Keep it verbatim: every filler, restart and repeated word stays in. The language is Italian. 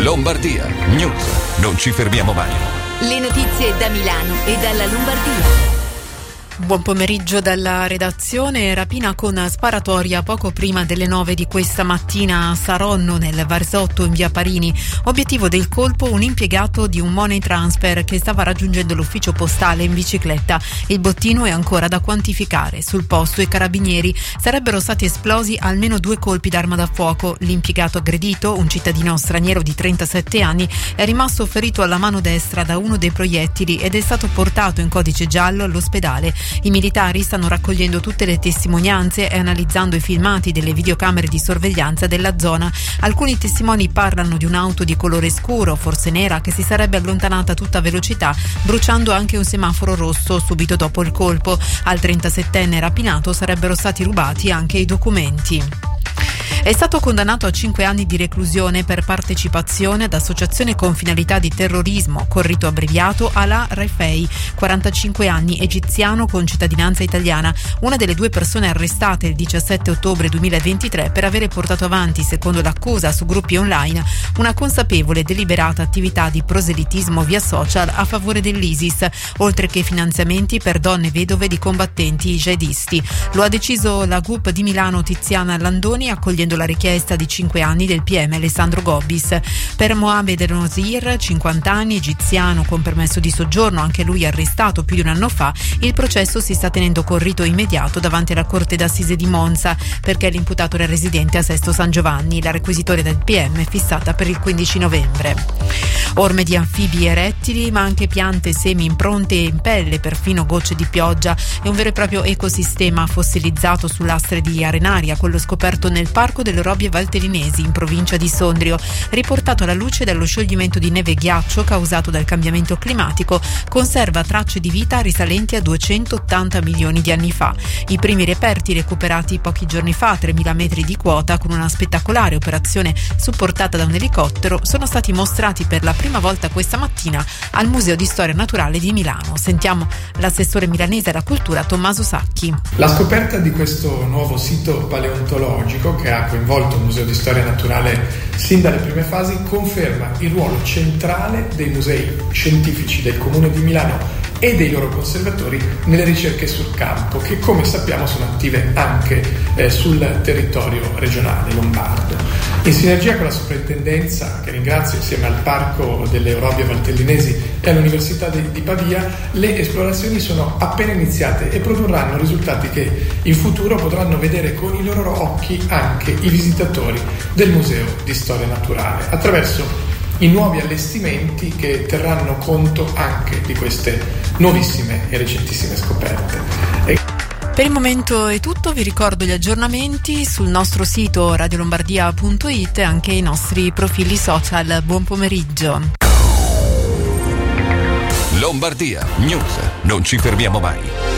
Lombardia News. Non ci fermiamo mai. Le notizie da Milano e dalla Lombardia. Buon pomeriggio dalla redazione. Rapina con sparatoria poco prima delle nove di questa mattina a Saronno, nel Varesotto, in via Parini. Obiettivo del colpo: un impiegato di un money transfer che stava raggiungendo l'ufficio postale in bicicletta. Il bottino è ancora da quantificare. Sul posto i carabinieri. Sarebbero stati esplosi almeno due colpi d'arma da fuoco. L'impiegato aggredito, un cittadino straniero di trentasette anni, è rimasto ferito alla mano destra da uno dei proiettili ed è stato portato in codice giallo all'ospedale. I militari stanno raccogliendo tutte le testimonianze e analizzando i filmati delle videocamere di sorveglianza della zona. Alcuni testimoni parlano di un'auto di colore scuro, forse nera, che si sarebbe allontanata a tutta velocità, bruciando anche un semaforo rosso subito dopo il colpo. Al trentasettenne rapinato sarebbero stati rubati anche i documenti. È stato condannato a cinque anni di reclusione per partecipazione ad associazione con finalità di terrorismo, con rito abbreviato Alaa Rifai, quarantacinque anni, egiziano con cittadinanza italiana, una delle due persone arrestate il diciassette ottobre duemilaventitré per avere portato avanti, secondo l'accusa su gruppi online, una consapevole e deliberata attività di proselitismo via social a favore dell'ISIS, oltre che finanziamenti per donne vedove di combattenti jihadisti. Lo ha deciso la G U P di Milano Tiziana Landoni, accogliendo la richiesta di cinque anni del P M Alessandro Gobbis. Per Mohamed El Nosir, cinquanta anni, egiziano con permesso di soggiorno, anche lui arrestato più di un anno fa, il processo si sta tenendo con rito immediato davanti alla Corte d'Assise di Monza, perché l'imputato era residente a Sesto San Giovanni. La requisitoria del P M è fissata per il quindici novembre. Orme di anfibi e rettili, ma anche piante, semi, impronte e in pelle, perfino gocce di pioggia. È un vero e proprio ecosistema fossilizzato su lastre di arenaria, quello scoperto nel Parco delle Robbie Valtellinesi, in provincia di Sondrio, riportato alla luce dallo scioglimento di neve e ghiaccio causato dal cambiamento climatico. Conserva tracce di vita risalenti a duecentottanta milioni di anni fa. I primi reperti recuperati pochi giorni fa a tremila metri di quota con una spettacolare operazione supportata da un elicottero sono stati mostrati per la prima volta questa mattina al Museo di Storia Naturale di Milano. Sentiamo l'assessore milanese alla cultura Tommaso Sacchi. La scoperta di questo nuovo sito paleontologico, che ha coinvolto il Museo di Storia Naturale sin dalle prime fasi, conferma il ruolo centrale dei musei scientifici del Comune di Milano e dei loro conservatori nelle ricerche sul campo, che come sappiamo sono attive anche eh, sul territorio regionale lombardo. In sinergia con la soprintendenza, che ringrazio, insieme al Parco delle Robbie Valtellinesi e all'Università di, di Pavia, le esplorazioni sono appena iniziate e produrranno risultati che in futuro potranno vedere con i loro occhi anche i visitatori del Museo di Storia Naturale, attraverso i nuovi allestimenti che terranno conto anche di queste nuovissime e recentissime scoperte. E... Per il momento è tutto, vi ricordo gli aggiornamenti sul nostro sito radiolombardia punto it e anche i nostri profili social. Buon pomeriggio. Lombardia News. Non ci fermiamo mai.